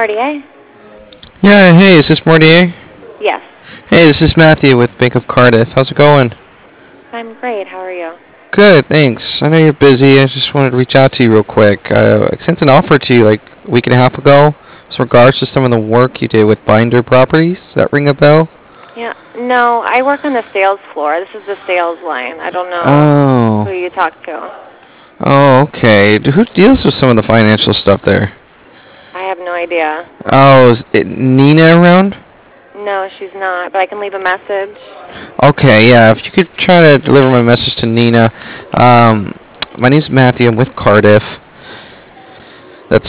Mortier? Yeah, hey, is this Mortier? Yes. Hey, this is Matthew with Bank of Cardiff. How's it going? I'm great. How are you? Good, thanks. I know you're busy. I just wanted to reach out to you real quick. I sent an offer to you like a week and a half ago with regards to some of the work you did with Binder Properties. Does that ring a bell? Yeah. No, I work on the sales floor. This is the sales line. I don't know who Oh. you talked to. Oh, okay. Who deals with some of the financial stuff there? I have no idea. Oh, is it Nina around? No, she's not, but I can leave a message. Okay, yeah. If you could try to deliver my message to Nina. My name's Matthew. I'm with Cardiff. That's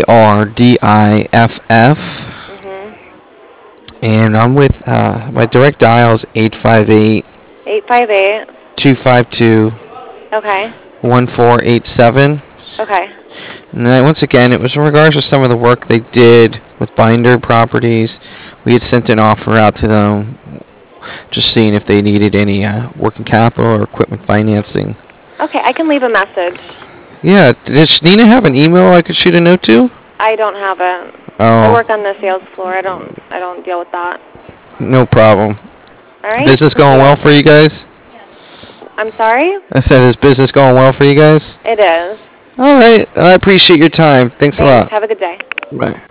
Cardiff. Mhm. And I'm with, my direct dial is 858 858. 252 Okay. 1487. Okay. And then once again, it was in regards to some of the work they did with Binder Properties. We had sent an offer out to them, just seeing if they needed any working capital or equipment financing. Okay, I can leave a message. Yeah, does Nina have an email I could shoot a note to? I don't have it. I Oh, work on the sales floor. I don't deal with that. no problem. All right? Business Thank going you. well for you guys? I'm sorry? I said, is business going well for you guys? It is. All right. I appreciate your time. Thanks a Thanks. lot. Have a good day. Bye.